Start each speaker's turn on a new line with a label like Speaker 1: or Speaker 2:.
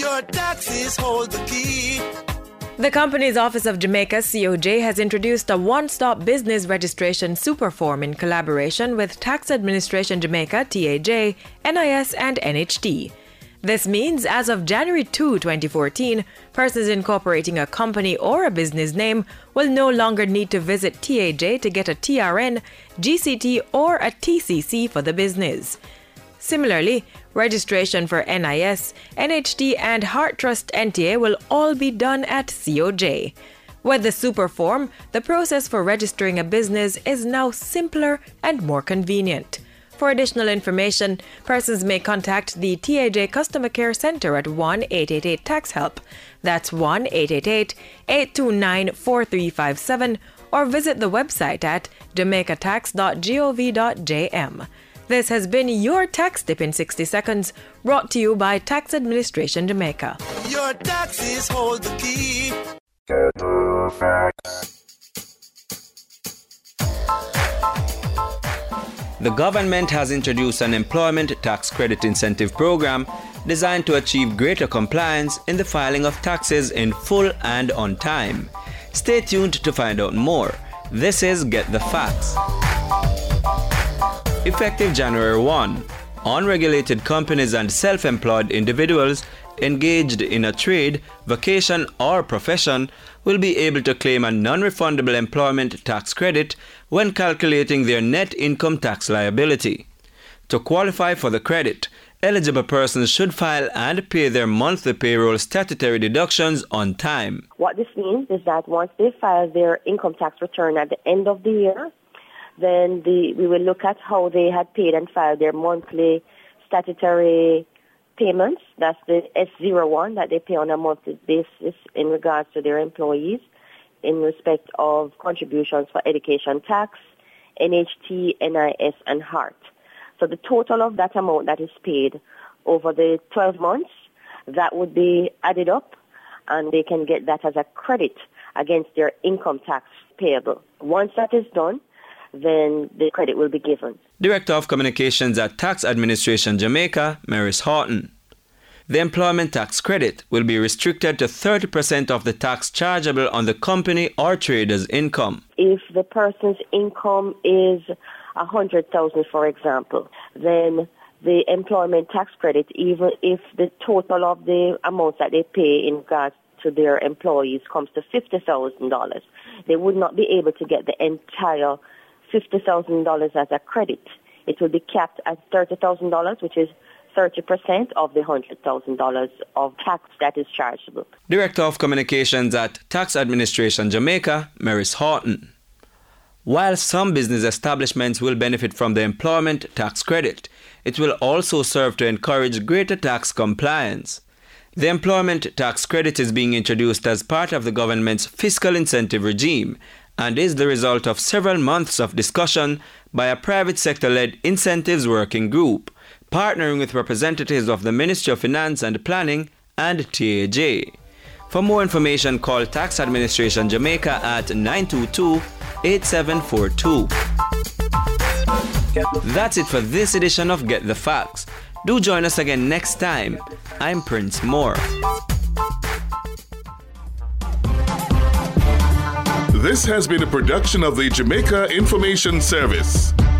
Speaker 1: Your taxes hold the key.
Speaker 2: The Companies Office of Jamaica, COJ, has introduced a one-stop business registration super form in collaboration with Tax Administration Jamaica, TAJ, NIS, and NHT. This means as of January 2, 2014, persons incorporating a company or a business name will no longer need to visit TAJ to get a TRN, GCT, or a TCC for the business. Similarly, registration for NIS, NHT, and Heart Trust NTA will all be done at COJ. With the super form, the process for registering a business is now simpler and more convenient. For additional information, persons may contact the TAJ Customer Care Center at 1-888-TAX-HELP. That's 1-888-829-4357, or visit the website at jamaicatax.gov.jm. This has been your Tax Tip in 60 Seconds, brought to you by Tax Administration Jamaica.
Speaker 1: Your taxes hold the key.
Speaker 3: Get the facts.
Speaker 4: The government has introduced an employment tax credit incentive program designed to achieve greater compliance in the filing of taxes in full and on time. Stay tuned to find out more. This is Get the Facts. Effective January 1, unregulated companies and self-employed individuals engaged in a trade, vocation, or profession will be able to claim a non-refundable employment tax credit when calculating their net income tax liability. To qualify for the credit, eligible persons should file and pay their monthly payroll statutory deductions on time.
Speaker 5: What this means is that once they file their income tax return at the end of the year, then we will look at how they had paid and filed their monthly statutory payments. That's the S01 that they pay on a monthly basis in regards to their employees in respect of contributions for education tax, NHT, NIS, and HEART. So the total of that amount that is paid over the 12 months, that would be added up, and they can get that as a credit against their income tax payable. Once that is done, then the credit will be given.
Speaker 4: Director of Communications at Tax Administration Jamaica, Maris Horton. The employment tax credit will be restricted to 30% of the tax chargeable on the company or trader's income.
Speaker 5: If the person's income is $100,000, for example, then the employment tax credit, even if the total of the amounts that they pay in regards to their employees comes to $50,000, they would not be able to get the entire $50,000 as a credit. It will be capped at $30,000, which is 30% of the $100,000 of tax that is chargeable.
Speaker 4: Director of Communications at Tax Administration Jamaica, Maris Horton. While some business establishments will benefit from the employment tax credit, it will also serve to encourage greater tax compliance. The employment tax credit is being introduced as part of the government's fiscal incentive regime and is the result of several months of discussion by a private sector-led incentives working group, partnering with representatives of the Ministry of Finance and Planning and TAJ. For more information, call Tax Administration Jamaica at 922-8742. That's it for this edition of Get the Facts. Do join us again next time. I'm Prince Moore.
Speaker 3: This has been a production of the Jamaica Information Service.